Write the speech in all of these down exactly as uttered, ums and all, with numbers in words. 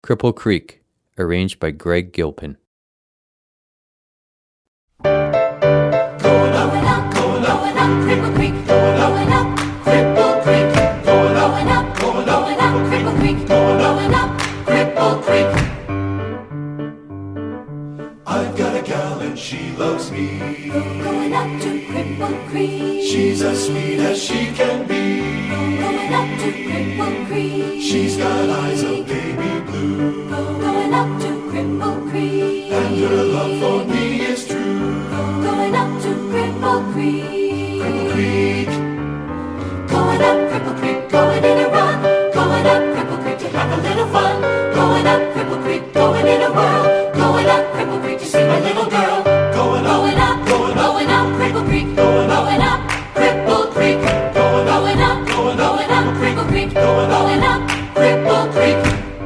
Cripple Creek, arranged by Greg Gilpin. Going up, going up, going up, Cripple Creek. Going up, Cripple Creek. Going up, going up, going up, Cripple Creek. Going up, Cripple Creek. I've got a gal and she loves me. Going up to Cripple Creek. She's as sweet as she can be. Going up to Cripple Creek. She's got eyes of baby blue. Going up to Cripple Creek. And her love for me is true. Going up to Cripple Creek. Cripple Creek. Going up Cripple Creek, going in a run. Going up Cripple Creek to have a little fun. Going up Cripple Creek, going in a whirl. Going up Cripple Creek to see my little girl. Going up, going up, going up, going up Cripple Creek. Going up, going up, Cripple Creek. Going up, going up, going up, going up Cripple Creek. Going up, going up, Cripple Creek.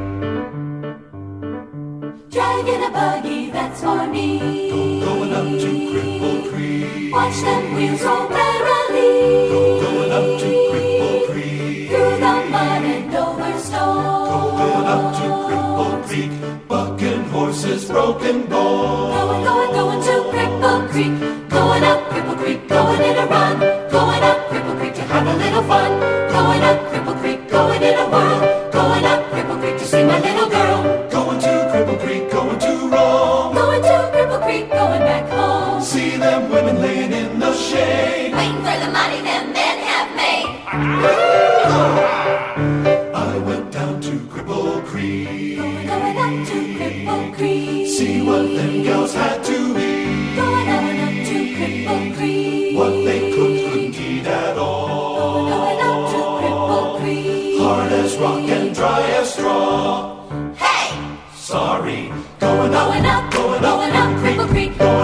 Driving a buggy, that's for me. Go, going up to Cripple Creek. Watch them wheels roll merrily. Go, going up to Cripple Creek. Through the mud and over stone. Go, going up to Cripple Creek. Bucking horses, broken bones. Going, going, going to Cripple Creek. Going up Cripple Creek, going in a run. Going up Cripple Creek to have a little fun. Going up Cripple Creek, going in a whirl. Going up Cripple Creek to see my little girl. Going to Cripple Creek, going to Rome. Going to Cripple Creek, going back home. See them women laying in the shade, waiting for the money them men have made. I went down to Cripple Creek. Going, going up to Cripple Creek. See what them girls had to eat. Going, going up to Cripple Creek. What they cooked couldn't eat at all. Going, going up to Cripple Creek. Hard as rock and dry as straw. Hey! Sorry. Going up, going up, going up, going up Cripple Creek.